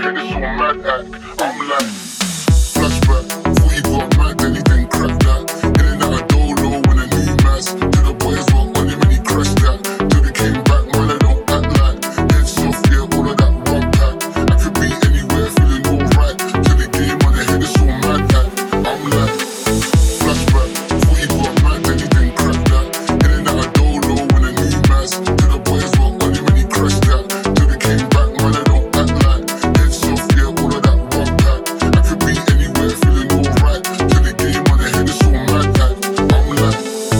head, it's all mad act. I'm like, flashback, thought you got mad, then you didn't crack that. In and out of Dolo when a new mass. To the boys what on him and he crashed that. Till they came back, man, I don't act like. Heads off, yeah, all of that one pack. I could be anywhere feeling alright. Till the game on the head, it's all mad act. I'm like, flashback, thought you got mad, then you didn't crack that. In and out of Dolo when a new mass. To the boys what on him and he crashed that. Till they came back, man, I don't act like. Heads off, yeah, all of that one pack. I could be anywhere feeling alright. Till the game on the head, it's all mad act. I'm like,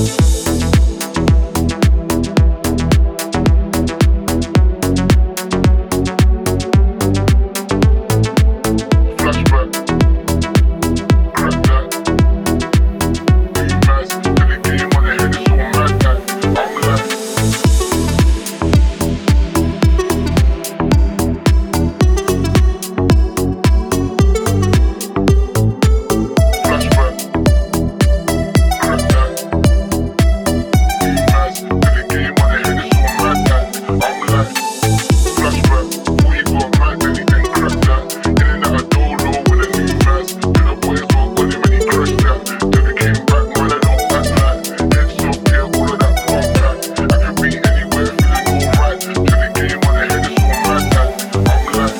flashback, crack that. New mass, till the game on the head, it's all mad act. I'm like, flashback, crack that. New mass, till the game on the head, it's all mad act. I'm like, flashback, thought you got mad, then you didn't crack that. In and out of Dolo with a new mass. Till the boys what on him and he crashed that. Till they came back, man, I don't act like. Heads off, yeah, all of that one pack. I could be anywhere feeling alright. Till the game on the head, it's all mad act. I'm like,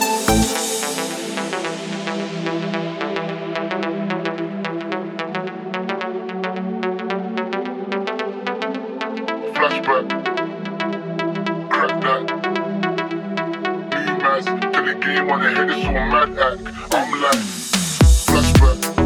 flashback, crack that. New mass, till the game on the head, it's all mad act. I'm like, flashback.